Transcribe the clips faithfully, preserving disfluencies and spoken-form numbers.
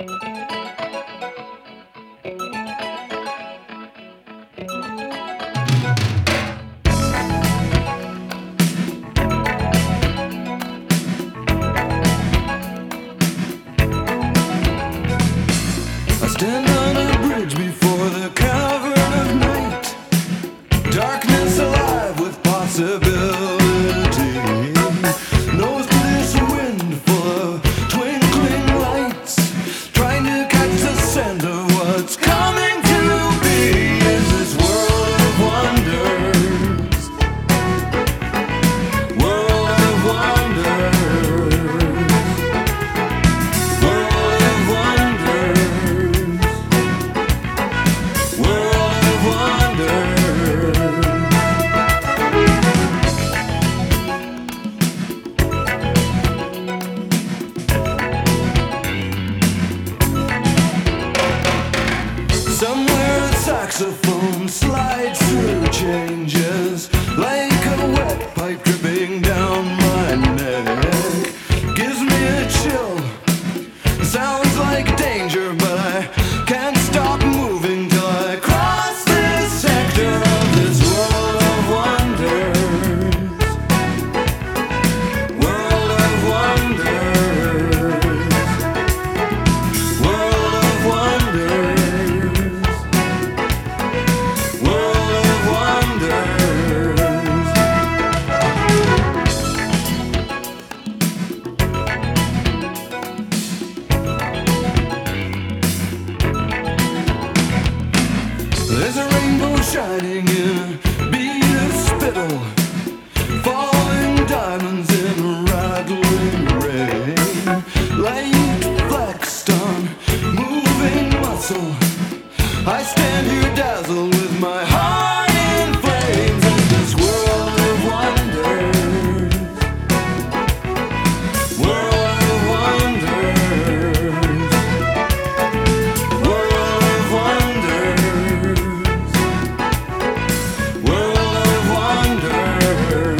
I stand on a bridge before the cavern of night. Darkness alive with possibility. Nose to this wind full of twinkling lights. Trying to catch the scent of what's coming to be. Is this world of wonders? World of wonders. World of wonders. World of wonders. Somewhere a saxophone slides through changes like a wet pipe dripping down my neck. Gives me a chill. Sounds like danger, but I can't stop moving till I cross this sector of this world of wonders. World of wonders. World of wonders. World of wonders. There's a rainbow shining in a bead of spittle, falling diamonds in a rattling rain. Light flexed on moving muscle. I stand here dazzled with my heart in flames. In this world of wonders. World of wonders. World of wonders. World of wonders.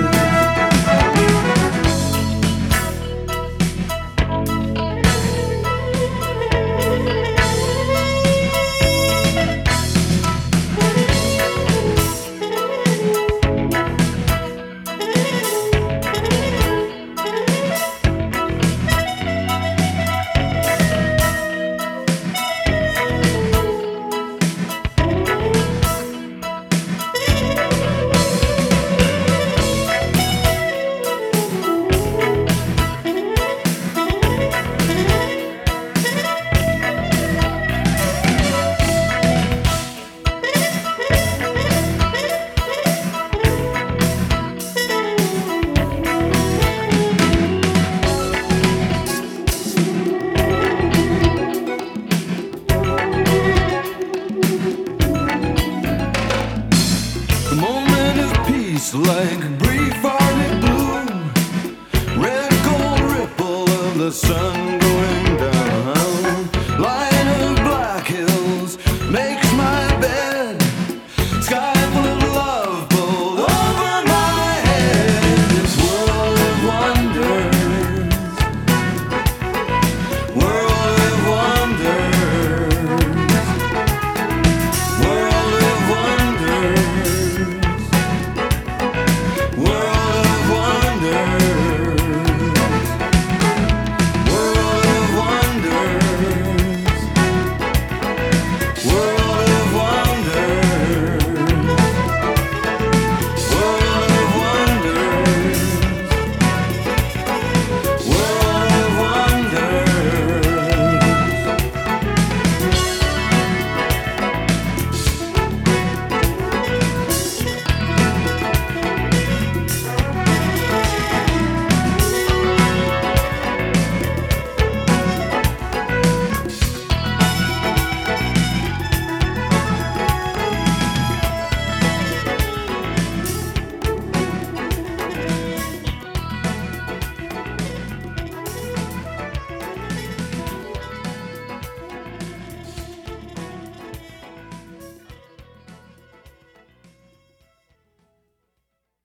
A moment of peace like brief ardent bloom. Red gold ripple of the sun going